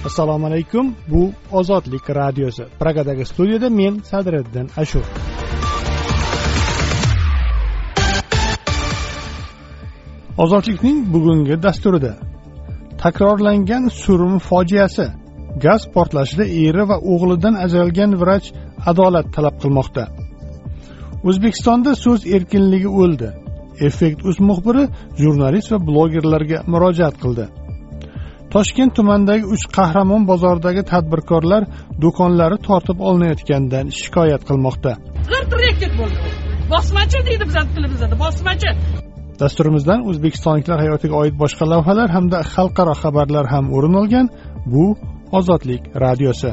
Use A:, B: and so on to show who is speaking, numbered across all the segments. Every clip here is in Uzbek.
A: Assalomu alaykum. Bu Ozodlik radiosi. Pragadagi studiyada men Sadriddin Ashur. Ozodlikning bugungi dasturida takrorlangan Surum fojiasi, gaz portlashida eri va o'g'lidan ajralgan vrach adolat talab qilmoqda. O'zbekistonda so'z erkinligi o'ldi. Effekt.uz muxbiri jurnalist va blogerlarga murojaat qildi. Toshkent tumanidagi 3 Qahramon bozoridagi tadbirkorlar do'konlari tortib olinayotganidan shikoyat qilmoqda.
B: G'irtirek bo'ldi. Bosmachi deydi bizning tilimizda, bosmachi.
A: Dasturimizdan o'zbekistonliklar hayotiga oid boshqa lavhalar hamda xalqaro xabarlar ham o'rin olgan. Bu Ozodlik radiosi.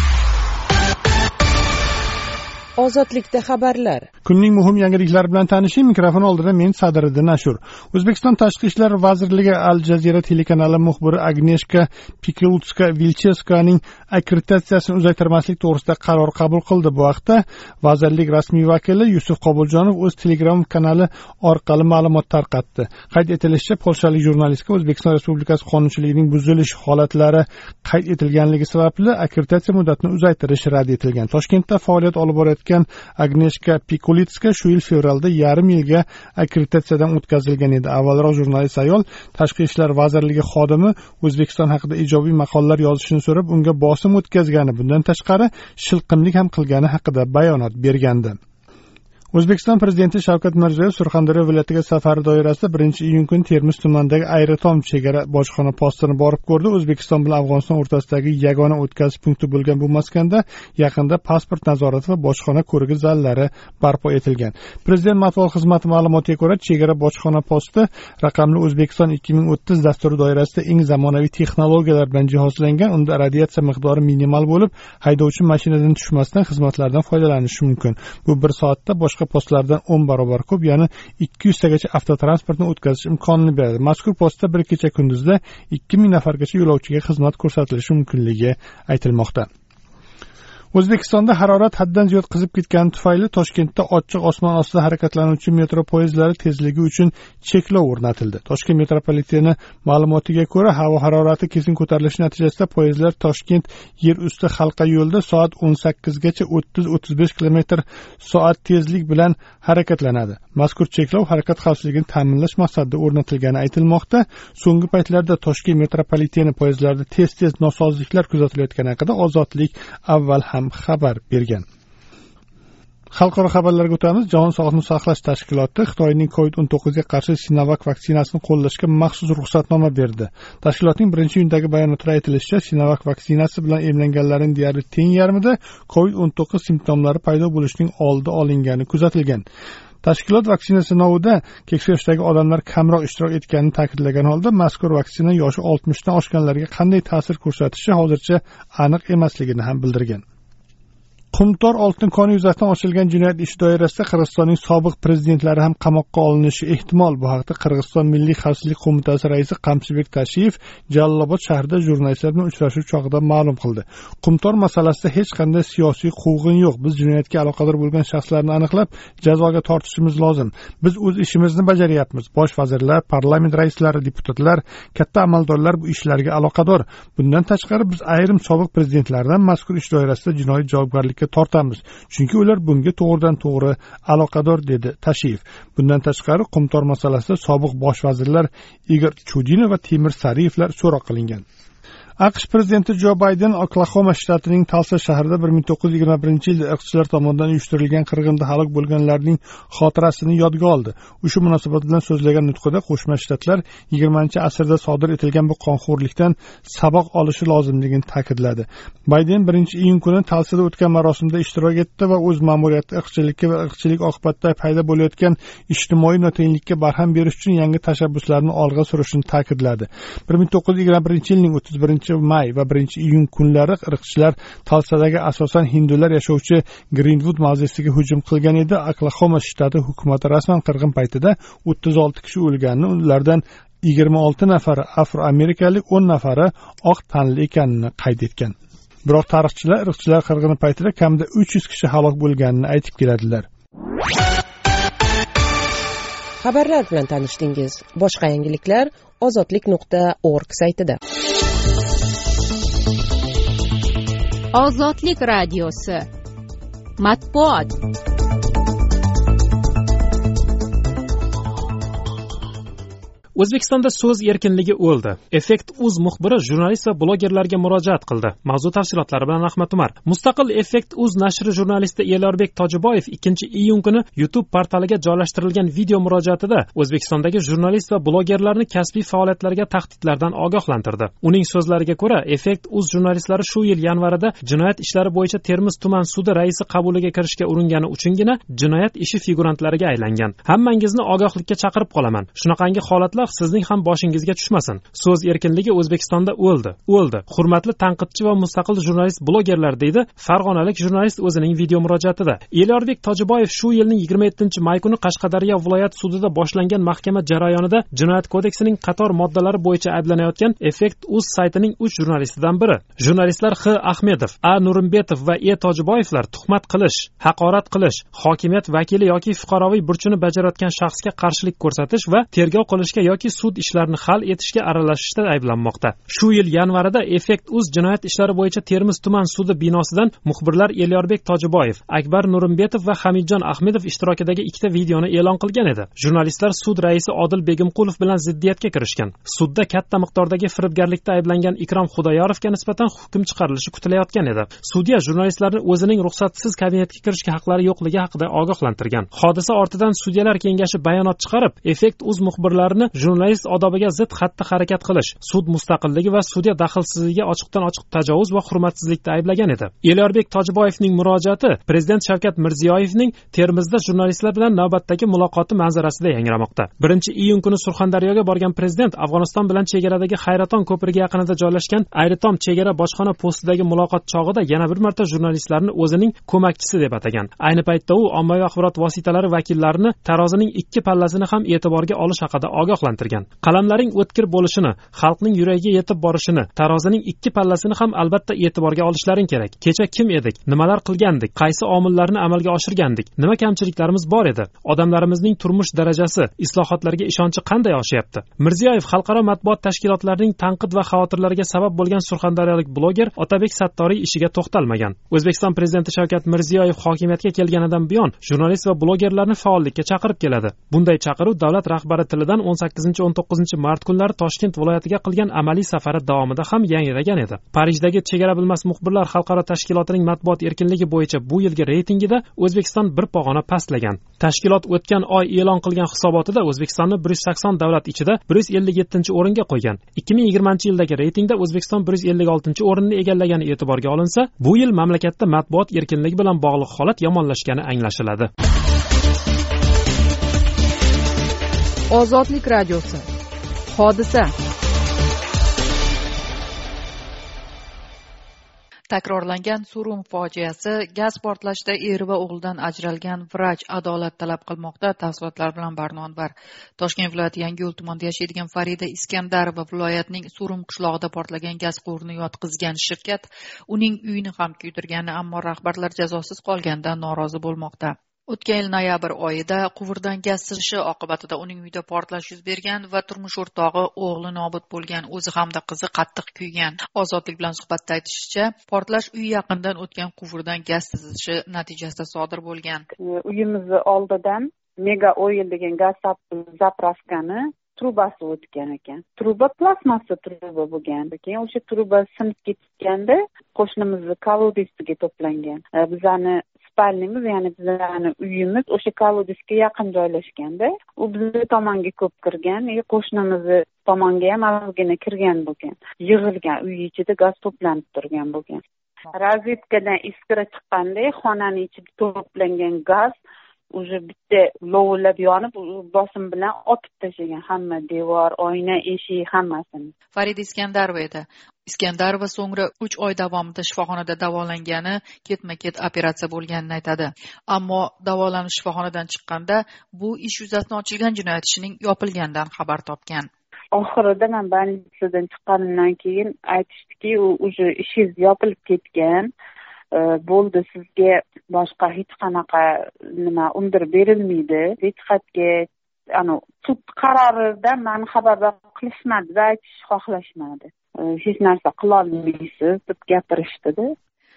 C: Ozodlikda xabarlar.
A: Kunning muhim yangiliklari bilan tanishing. Mikrofon oldida men Sadriddin Ashur. O'zbekiston Tashqi ishlar vazirligi Al Jazeera telekanali muxbiri Agneshka Pikulutska-Vilcheskaning akkreditatsiyasini uzaytirmaslik to'g'risida qaror qabul qildi. Bu haqda vazirlik rasmiy vakili Yusuf Qobuljonov o'z Telegram kanali orqali ma'lumot tarqatdi. Qayd etilishicha, polshalik jurnalistga O'zbekiston Respublikasi qonunchiligining buzilish holatlari qayd etilganligi sababli akkreditatsiya muddatini uzaytirish rad etilgan. Toshkentda faoliyat olib borayotgan Agneshka Pikulitska shu yil fevralda yarim yilga akkreditatsiyadan o'tkazilgan edi. Avvalroq jurnalist ayol Tashqi ishlar vazirligi xodimi O'zbekiston haqida ijobiy maqolalar yozishini so'rab, unga bosim o'tkazgani, bundan tashqari shilqimlik ham qilgani haqida bayonot bergandi. O'zbekiston prezidenti Shavkat Mirziyoyev Surxondaryo viloyatiga safari doirasida 1-iyun kuni Termiz tumanidagi Ayritom chegara bojxona postini borib ko'rdi. O'zbekiston bilan Afg'oniston o'rtasidagi yagona o'tkazish punkti bo'lgan bu maskanda yaqinda pasport nazorati va bojxona ko'rigi zallari barpo etilgan. Prezident matbuot xizmati ma'lumotiga ko'ra, chegara bojxona posti raqamli O'zbekiston 2030 dasturi doirasida eng zamonaviy texnologiyalar bilan jihozlangan. Unda radiatsiya miqdori minimal bo'lib, haydovchi mashinadan tushmasdan xizmatlardan foydalanishi mumkin. Bu 1 soatda boshqa postlardan 10 barobar ko'p, ya'ni 200 tagacha avtotransportni o'tkazish imkonini beradi. Mazkur postda bir kecha kunduzda 2000 nafargacha yo'lovchiga xizmat ko'rsatilishi mumkinligi aytilmoqda. O'zbekistonda harorat haddan ziyod qizib ketgani tufayli Toshkentda ochiq osmon ostida harakatlanuvchi metro poyezdlari tezligi uchun cheklov o'rnatildi. Toshkent metropoliteni ma'lumotiga ko'ra, havo harorati keskin ko'tarilishi natijasida poyezdlar Toshkent yer usti halqa yo'lda soat 18 gacha 30-35 km/soat tezlik bilan harakatlanadi. Mazkur cheklov harakat xavfsizligini ta'minlash maqsadida o'rnatilgani aytilmoqda. So'nggi paytlarda Toshkent metropoliteni poyezdlarida tez nosozliklar kuzatilayotgani haqida Ozodlik avval ham xabar bergan. Xalqaro xabarlarga o'tamiz. Jahon Sog'liqni saqlash tashkiloti Xitoyning COVID-19 ga qarshi Sinovac vaksinasini qo'llashga maxsus ruxsatnoma berdi. Tashkilotning 1-iyundagi bayonotida aytilishicha, Sinovac vaksinasi bilan emlanganlarning deyarli teng yarmida COVID-19 simptomlari paydo bo'lishining oldi olingani kuzatilgan. Tashkilot vaksina sinovida keksa yoshdagi odamlar kamroq ishtirok etganini ta'kidlagan holda, mazkur vaksina yoshi 60 dan oshganlarga qanday ta'sir ko'rsatishi hozircha aniq emasligini ham bildirgan. Qumtor oltin koni yuzasidan ochilgan jinoyat ishi doirasida Qirg'izistonning sobiq prezidentlari ham qamoqqa olinishi ehtimol. Bu haqda Qirg'iziston Milliy xavfsizlik qo'mitasi raisi Qamchibek Tashiyev Jalolobod shahrida jurnalistlar bilan uchrashuv chog'ida ma'lum qildi. Qumtor masalasida hech qanday siyosiy quvg'in yo'q. Biz jinoyatga aloqador bo'lgan shaxslarni aniqlab, jazoga tortishimiz lozim. Biz o'z ishimizni bajaryapmiz. Bosh vazirlar, parlament raislari, deputatlar, katta amaldorlar bu ishlarga aloqador. Bundan tashqari biz ayrim sobiq prezidentlardan mazkur ish doirasida jinoiy javobgarlikka tortamiz. Chunki ular bunga to'g'ridan to'g'ri aloqador, dedi Tashiyev. Bundan tashqari Qumtor masalasida sobiq bosh vazirlar Igor Chudinov va Temir Sariyevlar so'roq qilingan. AQSh prezidenti Jo Bayden Oklahoma shtatining Tulsa shahrida 1921-yilda irqchilar tomonidan uyushtirilgan qirg'inda halok bo'lganlarning xotirasini yodga oldi. Shu munosabat bilan so'zlagan nutqida Qo'shma Shtatlar 20-asrda sodir etilgan bu qonxo'rlikdan saboq olishi lozimligini ta'kidladi. Bayden 1-iyun kuni Tulsada o'tgan marosimda ishtirok etdi va o'z ma'muriyati irqchilikka va irqchilik oqibatida paydo bo'layotgan ijtimoiy notenglikka barham berish uchun yangi tashabbuslarni olg'a surishini ta'kidladi. 1921-yilning 31-may va 1-iyun kunlari irqchilar Tulsadagi asosan hindular yashovchi Greenwood mavzesiga hujum qilgan edi. Oklahoma shtati hukumati rasman qirg'in paytida 36 kishi o'lganini, ulardan 26 nafari afroamerikalik, 10 nafari oq tanli ekanini qayd etgan. Biroq tarixchilar irqchilar qirg'ini paytida kamida 300 kishi halok bo'lganini aytib keladilar.
C: Xabarlar bilan tanishdingiz. Boshqa yangiliklar ozodlik.org saytida.
D: Ozodlik radiosi. Matbuot.
E: O'zbekistonda so'z erkinligi o'ldi. Effekt.uz muxbiri jurnalist va blogerlarga murojaat qildi. Mavzu tafsilotlari bilan Ahmad Umar. Mustaqil Effekt.uz nashri jurnalisti Elorbek Tojiboyev 2-iyun kuni YouTube portaliga joylashtirilgan video murojaatida O'zbekistondagi jurnalist va blogerlarni kasbiy faoliyatlariga tahdidlardan ogohlantirdi. Uning so'zlariga ko'ra, Effekt.uz jurnalistlari shu yil yanvarida jinoyat ishlari bo'yicha Termiz tuman sudi raisi qabuliga kirishga uringani uchungina jinoyat ishi figurantlariga aylangan. Hammangizni ogohlikka chaqirib qolaman. Shunaqangi holatlar sizning ham boshingizga tushmasin. So'z erkinligi O'zbekistonda o'ldi. Hurmatli tanqidchi va mustaqil jurnalist blogerlar, deydi farg'onalik jurnalist o'zining video murojaatida. Elorbek Tojiboyev shu yilning 27-may kuni Qashqadaryo viloyat sudida boshlangan mahkama jarayonida Jinoyat kodeksining qator moddalari bo'yicha ayblanayotgan Effekt.uz saytining 3 jurnalistidan biri. Jurnalistlar X. Ahmedov, A. Nurimbetov va E. Tojiboyevlar tuhmat qilish, haqorat qilish, hokimiyat vakili yoki fuqaroviy burchini bajarayotgan shaxsga qarshilik ko'rsatish va tergov qilishga yoki sud ishlarini hal etishga aralashishda ayblanmoqda. Shu yil yanvarida Effekt.uz jinoyat ishlari bo'yicha Termiz tuman sudi binosidan muxbirlar Elorbek Tojiboyev, Akbar Nurimbetov va Hamidjon Ahmedov ishtirokidagi 2 videoni e'lon qilgan edi. Jurnalistlar sud raisi Odil Begimqulov bilan ziddiyatga kirishgan. Sudda katta miqdordagi firibgarlikda ayblangan Ikrom Xudoyorovga nisbatan hukm chiqarilishi kutilayotgan edi. Sudya jurnalistlarni o'zining ruxsatsiz kabinetga kirishga haqlari yo'qligi haqida ogohlantirgan. Hodisa ortidan sudyalar kengashi bayonot chiqarib, Effekt.uz muxbirlarini jurnalist odobiga zid xatti-harakat qilish, sud mustaqilligi va sudya daxlsizligiga ochiqdan-ochiq tajovuz va hurmatsizlikda ayblagan edi. Elorbek Tojiboyevning murojaati Prezident Shavkat Mirziyoyevning Termizda jurnalistlar bilan navbatdagi muloqoti manzarasida yangramoqda. 1-iyun kuni Surxondaryoga borgan prezident Afg'oniston bilan chegaradagi Hayraton ko'prigi yaqinida joylashgan Ayritom chegara bojxona postidagi muloqot chog'ida yana bir marta jurnalistlarni o'zining ko'makchisi deb atagan. Ayni paytda u ommaviy axborot vositalari vakillarini tarozining 2 pallasini ham e'tiborga olish haqida ogohlantirgan. Qalamlaring o'tkir bo'lishini, xalqning yuragiga yetib borishini, tarozining 2 pallasini ham albatta e'tiborga olishlaring kerak. Kecha kim edik? Nimalar qilgandik? Qaysi omillarni amalga oshirgandik? Nima kamchiliklarimiz bor edi? Odamlarimizning turmush darajasi, islohotlarga ishonchi qanday oshyapti? Mirziyoyev xalqaro matbuot tashkilotlarining tanqid va xavotirlariga sabab bo'lgan surxondaryolik bloger Otabek Sattoriy ishiga to'xtalmagan. O'zbekiston prezidenti Shavkat Mirziyoyev hokimiyatga kelganidan buyon jurnalist va blogerlarni faollikka chaqirib keladi. Bunday chaqiruv davlat rahbari tilidan 18-19 mart kunlari Toshkent viloyatiga qilgan amaliy safari davomida ham yangragan edi. Parijdagi Chegara bilmas muxbirlar xalqaro tashkilotining matbuot erkinligi bo'yicha bu yilgi reytingida O'zbekiston bir pog'ona pastlagan. Tashkilot o'tgan oy e'lon qilgan hisobotida O'zbekistonni 180 davlat ichida 157-o'ringa qo'ygan. 2020-yildagi reytingda O'zbekiston 156-o'rinni egallagani e'tiborga olinsa, bu yil mamlakatda matbuot erkinligi bilan bog'liq holat yomonlashgani anglashiladi.
D: Ozodlik radiosi. Hodisa.
F: Takrorlangan Surum fojiasi, gaz portlashida eri va o'g'lidan ajralgan vrach adolat talab qilmoqda. Tafsilotlar bilan Barnonbar. Toshkent viloyati Yangiyo'l tumanida yashaydigan Farida Iskandarova viloyatning Surum qishlog'ida portlagan gaz quvurini yotqizgan shirkat uning uyini ham kuydirgani, ammo rahbarlar jazosiz qolganidan norozi bo'lmoqda. O'tgan yil noyabr oyida quvurdan gaz sizishi oqibatida uning uyida portlash yuz bergan va turmush o'rtog'i, o'g'li nobud bo'lgan, o'zi hamda qizi qattiq kuygan. Ozodlik bilan suhbatda aytishicha, portlash uy yaqinidan o'tgan quvurdan gaz sizishi natijasida sodir bo'lgan.
G: Uyimizni oldidan Mega Oil degan gaz zapravkani trubasi o'tgan ekan. Truba plastmassa truba bo'lgan. Keyin o'sha truba sinib ketganda qo'shnimizni kolodesiga to'plangan. Bizani spalnimiz, ya'ni bizani uyimiz o'sha kolodesga yaqin joylashganda, u bizning tomonga ko'p kirgan, qo'shnimizni tomonga ham ozgina kirgan bo'lgan. Yig'ilgan uy ichida gaz to'planib turgan bo'lgan. Razvedkadan iskira chiqqanda xonaning ichida to'plangan gaz уже bitta lovullab yonib, bosim bilan otib tashlagan hamma devor, oyna, eshik hammasini.
F: Farida Iskandarova edi. Iskandarova so'ngra 3 oy davomida shifoxonada davolangani, ketma-ket operatsiya bo'lganini aytadi. Ammo davolanib shifoxonadan chiqqanda bu ish yuzasidan ochilgan jinoyat ishining yopilganidan xabar topgan.
G: Oxirida men больницаdan chiqqanimdan keyin aytishdiki, u уже ishingiz yopilib ketgan. Bo'ldi, sizga boshqa hech qanaqa nima undirib berilmaydi. Hech qatga sud qaroridan meni xabardor qilishmadi va aytish xohlashmadi. Hech narsa qila olmaysiz deb gapirishdi-da.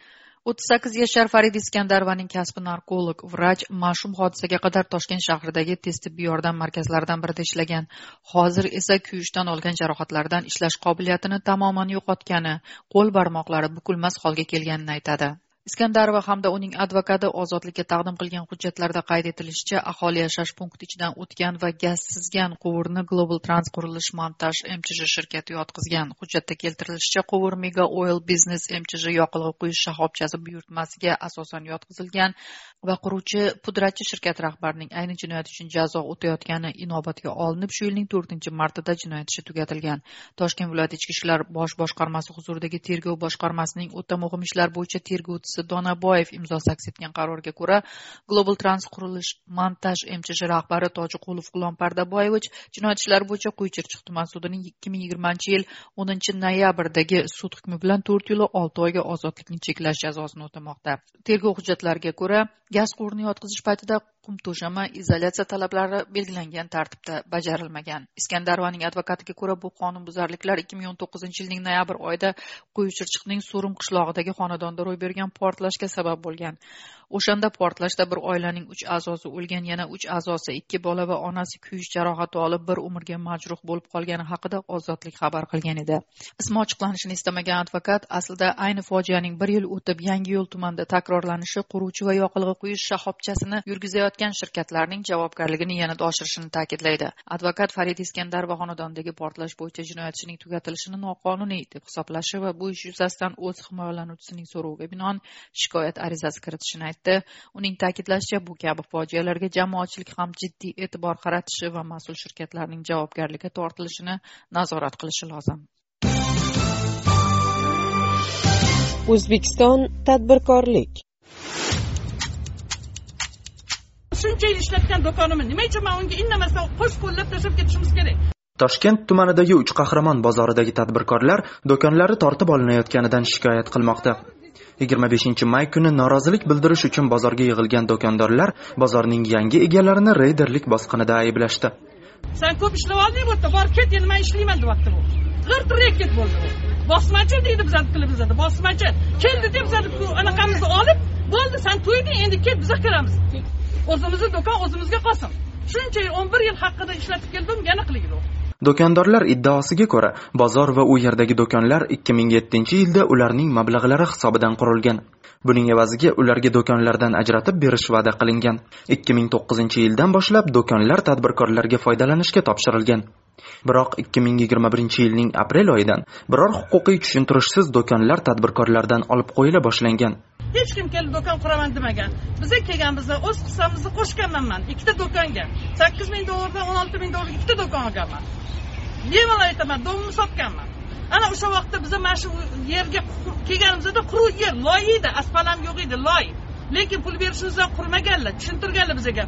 F: 38 yashar Farida Iskandarovaning kasbi narkolog, vrach, mashhum hodisaga qadar Toshkent shahridagi tez tibbiy yordam markazlaridan birida ishlagan. Hozir esa kuyishdan olgan jarohatlardan ishlash qobiliyatini tamoman yo'qotgani, qo'l barmoqlari bukilmas holga kelganini aytadi. Iskandarova hamda uning advokati ozodlikka taqdim qilgan hujjatlarda qayd etilishicha, aholi yashash punkti ichidan o'tgan va gaz sizgan quvurni Global Trans qurilish montaj MChJ shirkati yotqizgan. Hujjatda keltirilishicha, quvur Mega Oil Business MChJ yoqilg'i quyish shoxobchasi buyurtmasiga asosan yotqizilgan va quruvchi pudratchi shirkat rahbarining ayni jinoyat uchun jazo o'tayotgani inobatga olinib, shu yilning 4-martida jinoyat ishi tugatilgan. Toshkent viloyat ichki ishlar bosh boshqarmasi huzuridagi tergov boshqarmasining o'ta muhim ishlar bo'yicha tergovchisi Donaboyev imzosi aks etgan qarorga ko'ra, Global Trans qurilish montaj MChJ rahbari Tojiqulov G'ulom Pardaboyevich jinoyat ishlari bo'yicha Quyi-Chirchiq tuman sudining 2020-yil 10-noyabrdagi sud hukmi bilan 4 yil 6 oyga ozodlikni cheklash jazosini o'tamoqda. Tergov hujjatlariga ko'ra, gaz quvurini yotqizish paytida qum to'shama izolyatsiya talablari belgilangan tartibda bajarilmagan. Iskandarovaning advokatiga ko'ra, bu qonunbuzarliklar 2019-yilning noyabr oyida Quyi-Chirchiqning Surum qishlog'idagi xonadonda ro'y bergan portlashga sabab bo'lgan. O'shanda portlashda bir oilaning 3 a'zosi o'lgan, yana 3 a'zosi, 2 bola va onasi kuyish jarohati olib bir umrga majruh bo'lib qolgani haqida Ozodlik xabar qilgan edi. Ismi ochiqlanishini istamagan advokat aslida ayni fojianing 1 yil o'tib Yangiyo'l tumanida takrorlanishi quruvchi va yoqilg'i quyish shoxobchasini yurgizayotgan shirkatlarning javobgarligini yanada oshirishini ta'kidlaydi. Advokat Farida Iskandarova xonadonidagi portlash bo'yicha jinoyat ishining tugatilishini noqonuniy deb hisoblashi va bu ish yuzasidan o'z himoyalanuvchisining so'roviga binoan shikoyat arizasi kiritishini aytdi. Uning ta'kidlashicha, bu kabi fojialarga jamoatchilik ham jiddiy e'tibor qaratishi va mas'ul shirkatlarning javobgarlikka tortilishini nazorat qilishi lozim.
C: O'zbekiston tadbirkorlik.
B: Shuncha yil ishlatgan do'konimni nima uchun men unga indamasdan qo'sh-qo'llab tashlab ketishimiz kerak?
H: Toshkent tumanidagi Uch Qahramon bozoridagi tadbirkorlar do'konlari tortib olinayotganidan shikoyat qilmoqda. 25-may kuni norozilik bildirish uchun bozorga yig'ilgan do'kondorlar bozorning yangi egalarini reyderlik bosqinida ayblashdi.
B: Sen ko'p ishlab olding, bo'pti, bor ket, endi men ishlayman debapti bu. G'irtirib ket bo'ldi bu. Bosmachi deydi bizning tilimizda, bosmachi. Keldi deb bizning anaqamizni olib, bo'ldi, sen to'yding, endi ket, biz kiramiz. O'zimizning do'kon o'zimizga qolsin. Shuncha 11 yil haqida ishlatib keldim, yana qilaylik.
H: Do'kondorlar iddaosiga ko'ra, bozor va u yerdagi do'konlar 2007-yilda ularning mablag'lari hisobidan qurilgan. Buning evaziga ularga do'konlardan ajratib berish va'da qilingan. 2009-yildan boshlab do'konlar tadbirkorlarga foydalanishga topshirilgan. Biroq 2021-yilning aprel oyidan biror huquqiy tushuntirishsiz do'konlar tadbirkorlardan olib qo'yila boshlangan.
B: Hech kim kelib do'kon quraman demagan. Bizga kelganimizda o'z hissamizni qo'shganman men ikkita do'konga. 8,000 dollardan 16,000 dollarga ikkita do'kon olganman. Bemalol aytaman, domimni sotganman. Ana o'sha vaqtda biz mana shu yerga kelganimizda quruq yer, loy edi, asfalt ham yo'q edi, loy. Lekin pul berishimizdan qurmaganlar, tushuntirganlar bizga.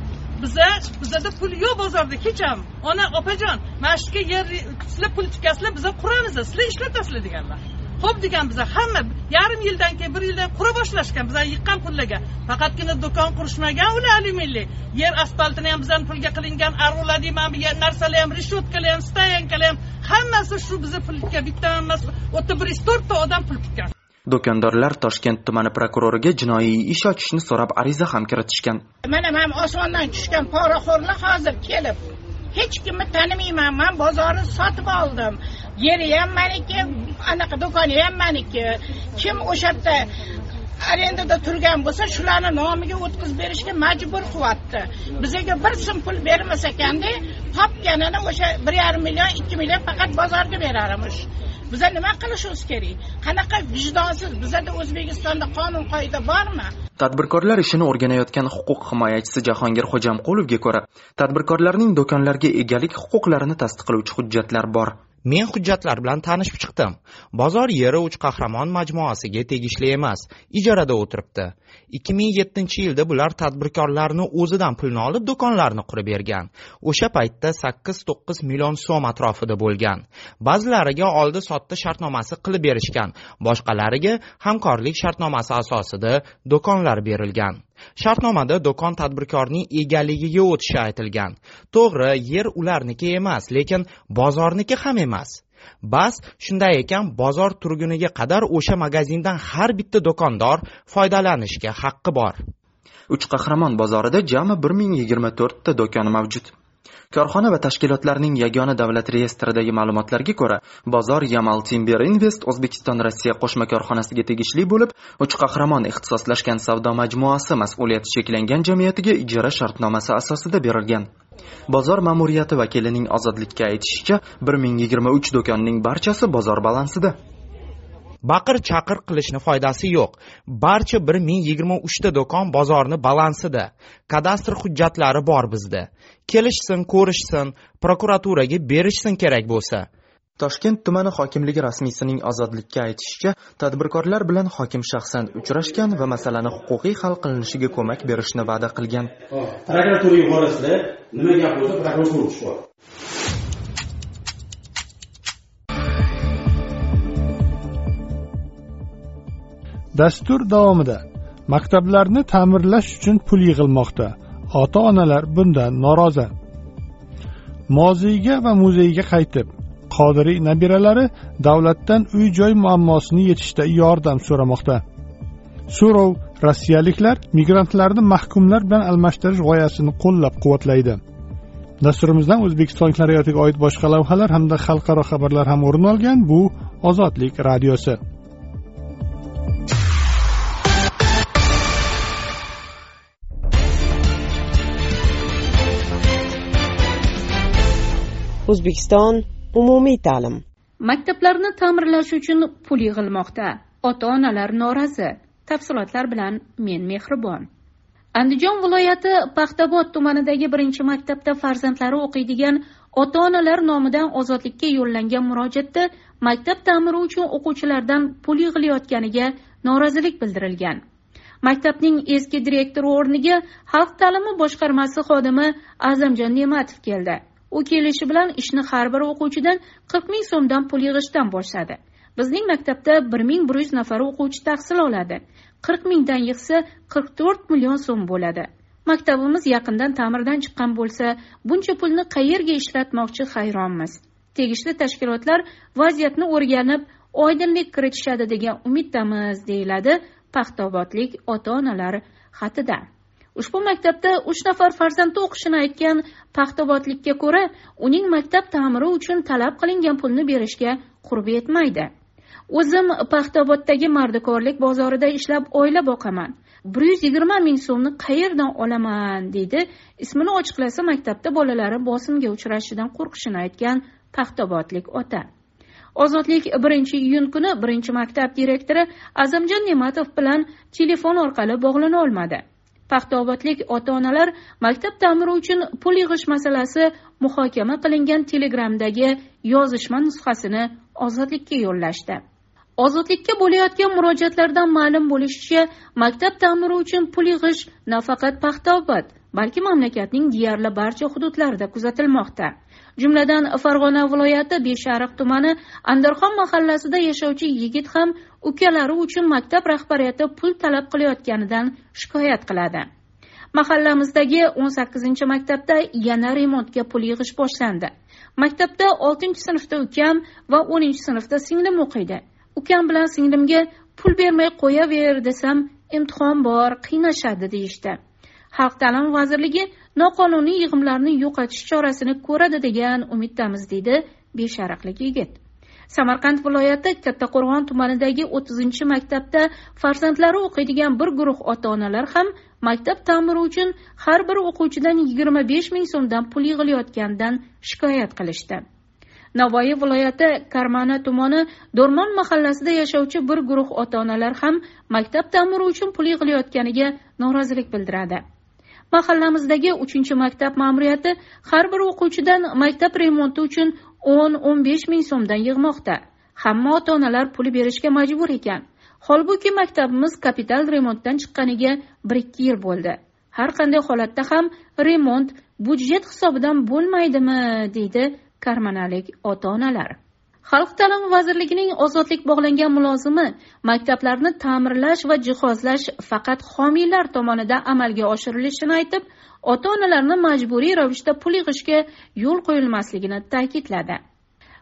B: Bizda pul yo'q bozorda kecham. Ona opajon, mana shu yer sizlar pul tikasizlar, biz quramiz, sizlar ishlatasizlar deganlar. Xo'p degan biz hamma yarim yildan keyin 1 yildan qura boshlashgan bizlar yiqqan pullarga. Faqatgina do'kon qurishmagan ular alyuminli. Yer asfaltini ham bizdan pulga qilingan, arg'ulading ham, narsalar ham, rishotkalar ham, stoyankalar ham hammasi shu bizga pulga bitta emas, 34 ta odam pul tikkan.
H: Do'kondorlar Toshkent tumani prokuroriga jinoiy ish ochishni so'rab ariza ham kiritishgan.
I: Mana men osmondan tushgan poraxo'rlar hozir kelib hech kimni tanimayman, men bozorni sotib oldim. Yeri ham meniki, anaqa do'koni ham meniki. Kim o'sha yerda arendada turgan bo'lsa, shularni nomiga o'tkazib berishga majbur qilyapti. Bizga bir so'm pul bermasa ekanda, topganini o'sha 1,5 million, 2 million faqat bozorga berarmish. Bizlar nima qilishimiz kerak? Qanaqa vijdonsiz? Bizda O'zbekistonda qonun qoida bormi?
H: Tadbirkorlar ishini o'rganayotgan huquq himoyachisi Jahongir Xo'jamqulovga ko'ra, tadbirkorlarning do'konlarga egalik huquqlarini tasdiqlovchi hujjatlar bor.
J: Men hujjatlar bilan tanishib chiqdim. Bozor yeri Uch Qahramon majmuasiga tegishli emas, ijarada o'tiribdi. 2007-yilda bular tadbirkorlarni o'zidan pulni olib do'konlarni qurib bergan. O'sha paytda 8-9 million so'm atrofida bo'lgan. Ba'zilariga oldi-sotdi shartnomasi qilib berishgan, boshqalariga hamkorlik shartnomasi asosida do'konlar berilgan. Shartnomada do'kon tadbirkorning egaligiga o'tishi aytilgan. To'g'ri, yer ularniki emas, lekin bozorniki ham emas. Bas, shunday ekan, bozor turguniga qadar o'sha magazindan har bitta do'kondor foydalanishga haqqi bor.
H: Uch qahramon bozorida jami 1024 ta do'kon mavjud. Korxona va tashkilotlarning yagona davlat reyestridagi ma'lumotlarga ko'ra, bozor Yamal Timber Invest O'zbekiston Rossiya qo'shma korxonasiga tegishli bo'lib, Uch qahramon ixtisoslashgan savdo majmuasi mas'uliyati cheklangan jamiyatiga ijara shartnomasi asosida berilgan. Bozor ma'muriyati vakilining Ozodlikka aytishicha, 1023 do'konning barchasi bozor balansida.
J: Baqir-chaqir qilishni foydasi yo'q. Barcha 1023 ta do'kon bozorni balansida. Kadastr hujjatlari bor bizda. Kelishsin, ko'rishsin, prokuraturaga berishsin kerak bo'lsa.
H: Toshkent tumani hokimligi rasmiysining Ozodlikka aytishicha, tadbirkorlar bilan hokim shaxsan uchrashgan va masalani huquqiy hal qilinishiga ko'mak berishni va'da qilgan.
K: Prokuraturaga borasizlar, nima gap bo'lsa prokuratura tushib.
A: Dastur davomida maktablarni ta'mirlash uchun pul yig'ilmoqda. Ota-onalar bundan norozi. Muzeyga va muzeyga qaytib, Qodiriy nabiralari davlatdan uy-joy muammosini yechishda yordam so'ramoqda. So'rov rossiyaliklar migrantlarni mahkumlar bilan almashtirish g'oyasini qo'llab-quvvatlaydi. Dasturimizdan O'zbekistonliklar hayotiga oid boshqa lavhalar hamda xalqaro xabarlar ham o'rin olgan. Bu Ozodlik radiosi.
C: O'zbekiston umumiy ta'lim.
D: Maktablarni ta'mirlash uchun pul yig'ilmoqda. Ota-onalar norozi. Tafsilotlar bilan men Mehribon. Andijon viloyati Paxtabod tumanidagi 1-maktabda farzandlari o'qiydigan ota-onalar nomidan Ozodlikka yo'llangan murojaatda maktab ta'miri uchun o'quvchilardan pul yig'ilayotganiga norozilik bildirilgan. Maktabning eski direktori o'rniga Xalq ta'limi boshqarmasi xodimi Azamjon Ne'matov keldi. U kelishi bilan ishni har bir o'quvchidan 40 ming so'mdan pul yig'ishdan boshladi. Bizning maktabda 1100 nafar o'quvchi tahsil oladi. 40 mingdan yig'sa 44 million so'm bo'ladi. Maktabimiz yaqindan ta'mirdan chiqqan bo'lsa, buncha pulni qayerga ishlatmoqchi hayronmiz. Tegishli tashkilotlar vaziyatni o'rganib, oydinlik kiritishadi degan umiddamiz, deyiladi Paxtabodlik ota-onalar xatida. Ushbu maktabda 3 nafar farzandi o'qishini aytgan Paxtabodlikka ko'ra, uning maktab ta'miri uchun talab qilingan pulni berishga qurbi yetmaydi. O'zim Paxtaboddagi mardikorlik bozorida ishlab oila boqaman. 120 ming so'mni qayerdan olaman, deydi. Ismini ochiqlasa maktabda bolalari bosimga uchrashidan qo'rqishini aytgan Paxtabodlik ota. Ozodlik 1-iyun kuni 1-maktab direktori Azamjon Ne'matov bilan telefon orqali bog'lana olmadi. Paxtabodlik ota-onalar maktab ta'miri uchun pul yig'ish masalasi muhokama qilingan Telegramdagi yozishma nusxasini Ozodlikka yo'llashdi. Ozodlikka bo'layotgan murojaatlardan ma'lum bo'lishicha, maktab ta'miri uchun pul yig'ish nafaqat Paxtabod, balki mamlakatning deyarli barcha hududlarida kuzatilmoqda. Jumladan Farg'ona viloyati Beshariq tumani Andarxon mahallasida yashovchi yigit ham ukalari uchun maktab rahbariyati pul talab qilayotganidan shikoyat qiladi. Mahallamizdagi 18-maktabda yana remontga pul yig'ish boshlandi. Maktabda 6-sinfda ukam va 10-sinfda singlim o'qiydi. Ukam bilan singlimga pul bermay qo'yaver desam, imtihon bor, qiynashadi deyishdi. Xalq ta'limi vazirligi noqonuniy yig'imlarni yo'qotish chorasini ko'radi degan umiddamiz, deydi Beshariqlik yigit. Samarqand viloyati Kattaqo'rg'on tumanidagi 30-maktabda farzandlari o'qiydigan bir guruh ota-onalar ham maktab ta'miri uchun har bir o'quvchidan 25 ming so'mdan pul yig'ilayotganidan shikoyat qilishdi. Navoiy viloyati Karmana tumani Do'rmon mahallasida yashovchi bir guruh ota-onalar ham maktab ta'miri uchun pul yig'ilayotganiga norozilik bildiradi. Mahallamizdagi 3-maktab ma'muriyati har bir o'quvchidan maktab remonti uchun 10-15 ming so'mdan yig'moqda. Hamma ota-onalar pul berishga majbur ekan. Holbuki maktabimiz kapital remontdan chiqqaniga 1-2 yil bo'ldi. Har qanday holatda ham remont budjet hisobidan bo'lmaydimi, deydi karmanalik ota-onalar. Xalq ta'limi vazirligining Ozodlik bog'langan mulozimi maktablarni ta'mirlash va jihozlash faqat homiylar tomonidan amalga oshirilishini aytib, ota-onalarni majburiy ravishda pul yig'ishga yo'l qo'yilmasligini ta'kidladi.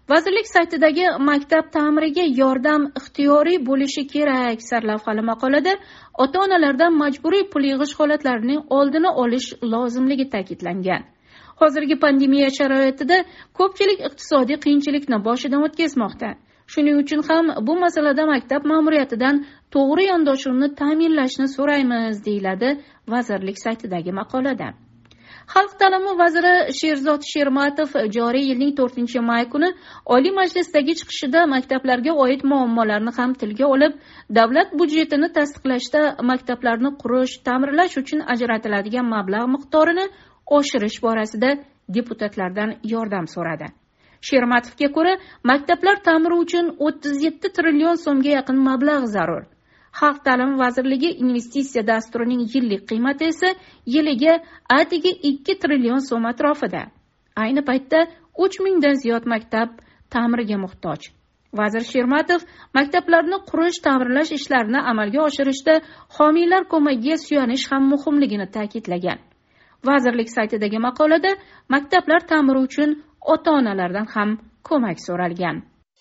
D: Vazirlik saytidagi maktab ta'miriga yordam ixtiyoriy bo'lishi kerak sarlavhali maqolada ota-onalardan majburiy pul yig'ish holatlarining oldini olish lozimligi ta'kidlangan. Hozirgi pandemiya sharoitida ko'pchilik iqtisodiy qiyinchilikni boshidan o'tkazmoqda. Shuning uchun ham bu masalada maktab ma'muriyatidan to'g'ri yondashuvni ta'minlashni so'raymiz, deyiladi vazirlik saytidagi maqolada. Xalq ta'limi vaziri Sherzod Shermatov joriy yilning 4-may kuni Oliy Majlisdagi chiqishida maktablarga oid muammolarni ham tilga olib, davlat budjetini tasdiqlashda maktablarni qurish, ta'mirlash uchun ajratiladigan mablag' miqdorini oshirish borasida deputatlardan yordam so'radi. Shermatovga ko'ra, maktablar ta'miri uchun 37 trillion so'mga yaqin mablag' zarur. Xalq ta'limi vazirligi investitsiya dasturining yillik qiymati esa yiliga atigi 2 trillion so'm atrofida. Ayni paytda 3000 dan ziyod maktab ta'miriga muhtoj. Vazir Shermatov maktablarni qurish, ta'mirlash ishlarini amalga oshirishda homiylar ko'magiga suyanish ham muhimligini ta'kidlagan. Vazirlik saytidagi maqolada maktablar ta'miri uchun ota-onalardan ham ko'mak so'ralgan.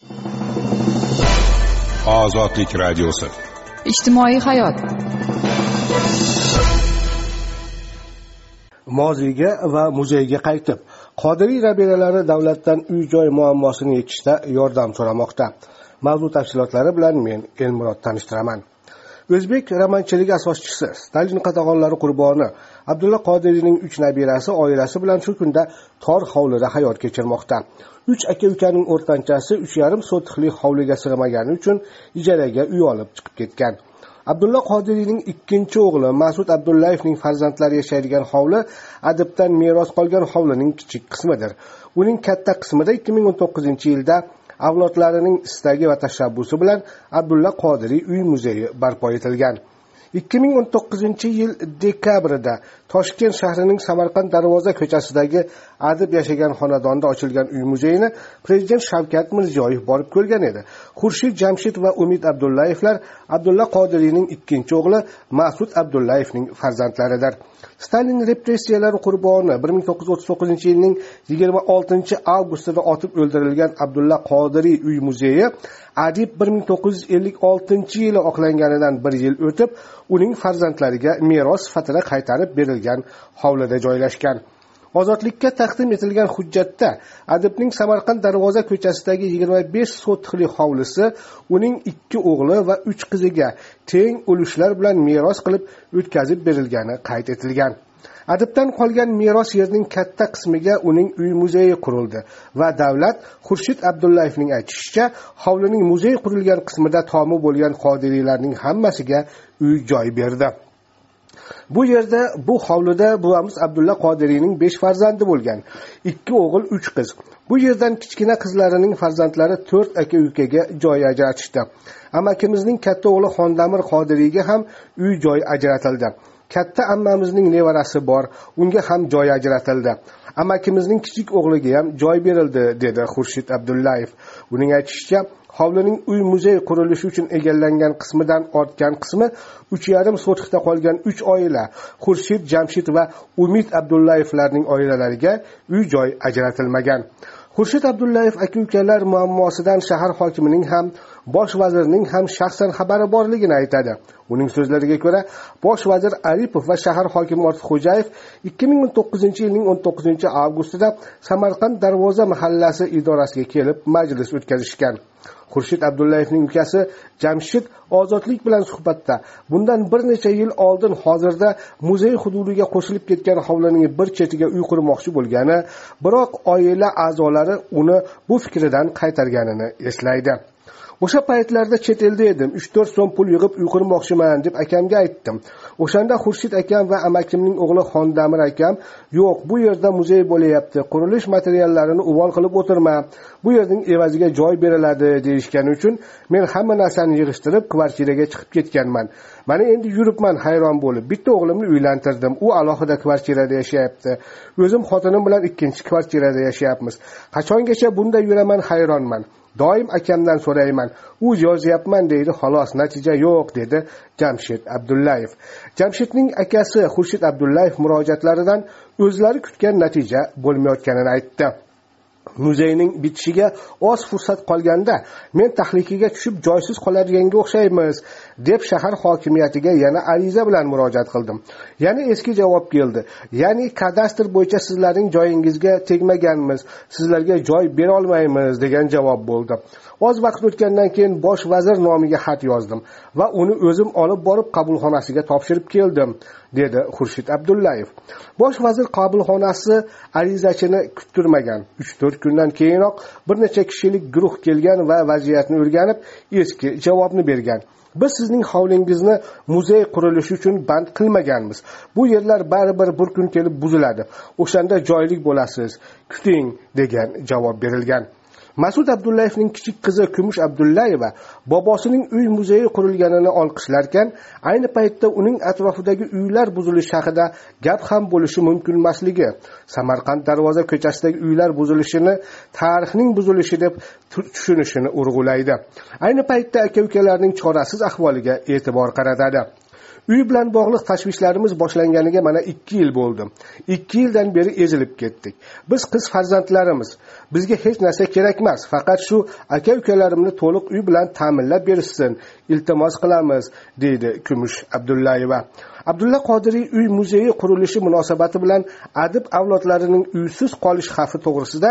L: Ozodlik radiosi.
F: Ijtimoiy hayot.
M: Moziyga va muzeyga qaytib, Qodiriy rabilalari davlatdan uy-joy muammosini yechishda yordam so'ramoqda. Mavzu tafsilotlari bilan men Elmurod tanishtiraman. O'zbek romanchiligi asoschisi, Stalin qatag'onlari qurboni Abdulla Qodiriyning 3 nabirasi oilasi bilan shu kunda tor hovlida hayot kechirmoqda. 3 aka-ukaning o'rtanchasi 3,5 sotixlik hovliga sig'magani uchun ijaraga uy olib chiqib ketgan. Abdulla Qodiriyning ikkinchi o'g'li Mas'ud Abdullayevning farzandlari yashaydigan hovli adibdan meros qolgan hovlining kichik qismidir. Uning katta qismida 2019-yilda avlodlarining istagi va tashabbusi bilan Abdulla Qodiriy uy muzeyi barpo etilgan. 2019-yil dekabrida Toshkent shahrining Samarqand Darvoza ko'chasidagi adib yashagan xonadonda ochilgan uy muzeyini Prezident Shavkat Mirziyoyev borib ko'rgan edi. Xurshid Jamshid va Umid Abdullayevlar Abdulla Qodiriyning ikkinchi o'g'li Mas'ud Abdullayevning farzandlaridir. Stalin repressiyalari qurboni 1939-yilning 26-avgustida otib o'ldirilgan Abdulla Qodiriy uy muzeyi adib 1956-yili oqlanganidan 1 yil o'tib, uning farzandlariga meros sifatida qaytarib berilgan hovlida joylashgan. Ozodlikka taqdim etilgan hujjatda adibning Samarqand Darvoza ko'chasidagi 25 sotixli hovlisi uning 2 o'g'li va 3 qiziga teng ulushlar bilan meros qilib o'tkazib berilgani qayd etilgan. Adibdan qolgan meros yerning katta qismiga uning uy muzeyi qurildi va davlat Xurshid Abdullayevning aytishicha, hovlining muzey qurilgan qismida tomi bo'lgan Qodiriylarning hammasiga uy joy berdi. Bu yerda, bu hovlida buvamiz Abdulla Qodiriyning 5 farzandi bo'lgan. 2 o'g'il, 3 qiz. Bu yerdan kichkina qizlarining farzandlari 4 aka-ukaga joy ajratishdi. Amakimizning katta o'g'li Xondamir Qodiriyga ham uy joy ajratildi. Katta ammamizning nevarasi bor, unga ham joy ajratildi. Amakimizning kichik o'g'liga ham joy berildi, dedi Xurshid Abdullayev. Uning aytishicha, hovlining uy muzey qurilishi uchun egallangan qismidan ortgan qismi 3,5 sotixda qolgan 3 oila, Xurshid Jamshid va Umid Abdullayevlarning oilalariga uy joy ajratilmagan. Xurshid Abdullayev aka-ukalar muammosidan shahar hokimining ham, bosh vazirning ham shaxsan xabari borligini aytadi. Uning so'zlariga ko'ra, bosh vazir Aripov va shahar hokimi Ortiqxo'jayev 2019-yilning 19-avgustida Samarqand Darvoza mahallasi idorasiga kelib majlis o'tkazishgan. Xurshid Abdullayevning ukasi Jamshid Ozodlik bilan suhbatda bundan bir necha yil oldin hozirda muzey hududiga qo'shilib ketgan hovlining bir chetiga uy qurmoqchi bo'lgani, biroq oila a'zolari uni bu fikridan qaytarganini eslaydi. O'sha paytlarda chet elda edim, 3-4 so'm pul yig'ib uy qurmoqchiman deb akamga aytdim. O'shanda Xurshid akam va amakimning o'g'li Xondamir akam, "Yo'q, bu yerda muzey bo'layapti, qurilish materiallarini uvol qilib o'tirma. Bu yerning evaziga joy beriladi" deyishgani uchun men hamma narsani yig'ishtirib kvartiraga chiqib ketganman. Mana endi yuribman hayron bo'lib. Bitta o'g'limni uylantirdim. U alohida kvartirada yashayapti. O'zim xotinim bilan ikkinchi kvartirada yashayapmiz. Qachongacha bunda yuraman hayronman. Doim akamdan so'rayman. U yozyapman deydi, xolos, natija yo'q, dedi Jamshid Abdullayev. Jamshidning akasi Xurshid Abdullayev murojaatlaridan o'zlari kutgan natija bo'lmayotganini aytdi. muzeyning bitishiga oz fursat qolganda men tahlikaga tushib joysiz qoladiganga o'xshaymiz deb shahar hokimiyatiga yana ariza bilan murojaat qildim. Yana eski javob keldi. Ya'ni kadastr bo'yicha sizlarning joyingizga tegmaganmiz, sizlarga joy bera olmaymiz degan javob bo'ldi. Oz vaqt o'tgandan keyin bosh vazir nomiga xat yozdim va uni o'zim olib borib qabulxonasiga topshirib keldim, dedi Xurshid Abdullayev. Bosh vazir qabulxonasi arizachini kuttirmagan. 3-4 kundan keyinoq bir necha kishilik guruh kelgan va vaziyatni o'rganib, eski javobni bergan. Biz sizning hovlingizni muzey qurilishi uchun band qilmaganmiz. Bu yerlar baribir bir kun kelib buziladi. O'shanda joylik bo'lasiz. Kuting degan javob berilgan. Mas'ud Abdullayevning kichik qizi Kumush Abdullayeva bobosining uy muzeyi qurilganini olqishlarkan, ayni paytda uning atrofidagi uylar buzilishi haqida gap ham bo'lishi mumkin emasligi, Samarqand Darvoza ko'chasidagi uylar buzilishini tarixning buzilishi deb tushunishini urg'ulaydi. Ayni paytda aka-ukalarning chorasiz ahvoliga e'tibor qaratadi. Uy bilan bog'liq tashvishlarimiz boshlanganiga mana 2 yil bo'ldi. 2 yildan beri ezilib ketdik. Biz qiz farzandlarimiz. Bizga hech narsa kerak emas, faqat shu aka-ukalarimni to'liq uy bilan ta'minlab berishsin. Iltimos qilamiz, deydi Kumush Abdullayeva. Abdulla Qodiriy uy muzeyi qurilishi munosabati bilan adib avlodlarining uysiz qolish xavfi to'g'risida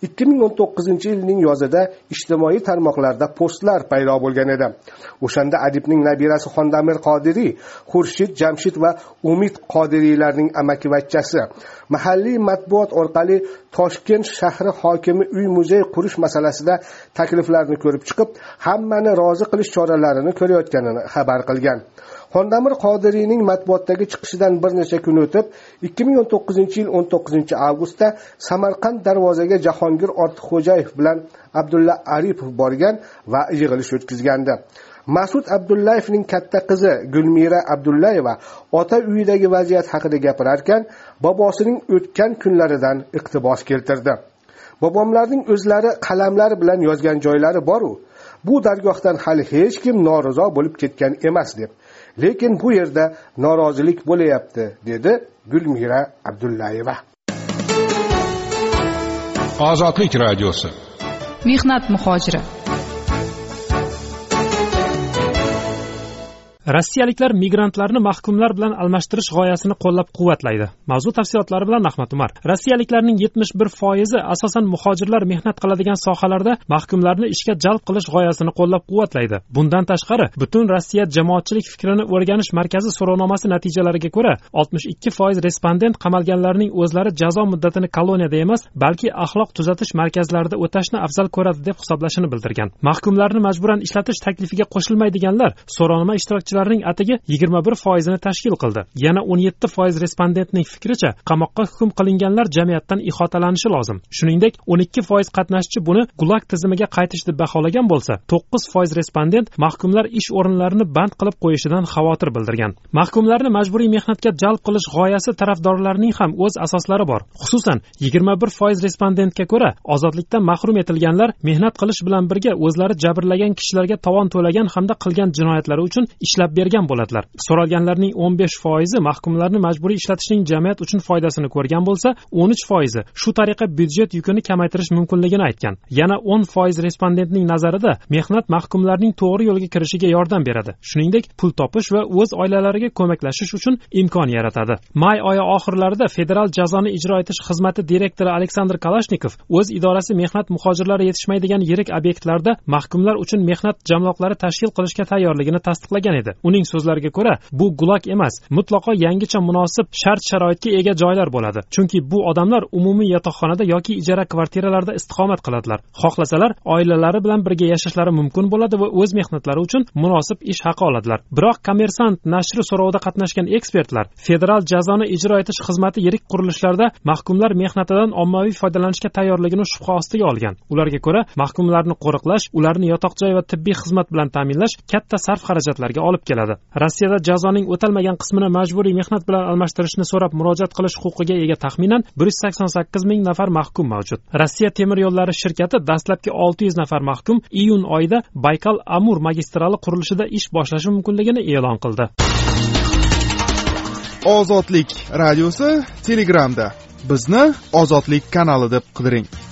M: 2019-yilning yozida ijtimoiy tarmoqlarda postlar paydo bo'lgan edi. O'shanda adibning nabirasi Xondamir Qodiriy, Xurshid, Jamshid va Umid Qodiriylarning amakivachchasi mahalliy matbuot orqali Toshkent shahri hokimi uy muzey qurish masalasida takliflarni ko'rib chiqib, hammani rozi qilish choralarini ko'rayotganini xabar qilgan. Xondamir Qodiriyning matbuotdagi chiqishidan bir necha kun o'tib, 2019-yil 19-avgustda Samarqand Darvozaga Jahongir Ortiqxo'jayev bilan Abdulla Aripov borgan va yig'ilish o'tkazgandi. Mas'ud Abdullayevning katta qizi Gulmira Abdullayeva ota uyidagi vaziyat haqida gapirarkan, bobosining o'tgan kunlaridan iqtibos keltirdi. Bobomlarning o'zlari qalamlari bilan yozgan joylari bor-u, bu dargohdan hali hech kim norizo bo'lib ketgan emas deb. Lekin bu yerda norozilik bo'layapti, dedi Gulmira Abdullayeva.
L: Ozodlik radiosi.
F: Mehnat muhojiri.
E: Rossiyaliklar migrantlarni mahkumlar bilan almashtirish g'oyasini qo'llab-quvvatlaydi. Mavzu tafsilotlari bilan Ahmad Umar. Rossiyaliklarning 71% asosan muhojirlar mehnat qiladigan sohalarda mahkumlarni ishga jalb qilish g'oyasini qo'llab-quvvatlaydi. Bundan tashqari, butun Rossiya jamoatchilik fikrini o'rganish markazi so'rovnomasi natijalariga ko'ra, 62% respondent qamalganlarning o'zlari jazo muddatini koloniyada emas, balki axloq tuzatish markazlarida o'tashni afzal ko'radi deb hisoblashini bildirgan. Mahkumlarni majburan ishlatish taklifiga qo'shilmaydiganlar so'rovnoma ishtirokchilarining atigi 21% tashkil qildi. Yana 17% respondentning fikricha, qamoqqa hukm qilinganlar jamiyatdan ihotalanishi lozim. Shuningdek, 12% qatnashchi buni gulag tizimiga qaytish deb baholagan bo'lsa, 9% respondent mahkumlar ish o'rinlarini band qilib qo'yishidan xavotir bildirgan. Mahkumlarni majburiy mehnatga jalb qilish g'oyasi tarafdorlarining ham o'z asoslari bor. Xususan, 21% respondentga ko'ra, ozodlikdan mahrum etilganlar mehnat qilish bilan birga o'zlari jabrlagan kishilarga tovon to'lagan hamda qilgan jinoyatlari uchun ishlab bergan bo'ladilar. So'ralganlarning 15% mahkumlarni majburiy ishlatishning jamiyat uchun foydasini ko'rgan bo'lsa, 13% shu tariqa byudjet yukini kamaytirish mumkinligini aytgan. Yana 10% respondentning nazarida mehnat mahkumlarning to'g'ri yo'lga kirishiga yordam beradi. Shuningdek, pul topish va o'z oilalariga ko'maklashish uchun imkon yaratadi. May oyi oxirlarida Federal jazoni ijro etish xizmati direktori Aleksandr Kalashnikov o'z idorasi mehnat muhojirlari yetishmaydigan yirik obyektlarda mahkumlar uchun mehnat jamloqlari tashkil qilishga tayyorligini tasdiqlagan edi. Uning so'zlariga ko'ra, bu gulag emas, mutlaqo yangicha munosib shart-sharoitga ega joylar bo'ladi. Chunki bu odamlar umumiy yotoqxonada yoki ijara kvartiralarda istiqomat qiladilar. Xohlasalar, oilalari bilan birga yashashlari mumkin bo'ladi va o'z mehnatlari uchun munosib ish haqi oladilar. Biroq Kommersant nashri so'rovida qatnashgan ekspertlar Federal jazoni ijro etish xizmati yirik qurilishlarda mahkumlar mehnatidan ommaviy foydalanishga tayyorligini shubha ostiga olgan. Ularga ko'ra, mahkumlarni qo'riqlash, ularni yotoq-joy va tibbiy xizmat bilan ta'minlash katta sarf xarajatlarga olib keladi. Rossiyada jazoning o'talmagan qismini majburiy mehnat bilan almashtirishni so'rab murojaat qilish huquqiga ega taxminan 188 ming nafar mahkum mavjud. Rossiya temir yo'llari shirkati dastlabki 600 nafar mahkum iyun oyida Baykal-Amur magistrali qurilishida ish boshlashi mumkinligini e'lon qildi.
N: Ozodlik radiosi Telegramda. Bizni Ozodlik kanali deb qidiring.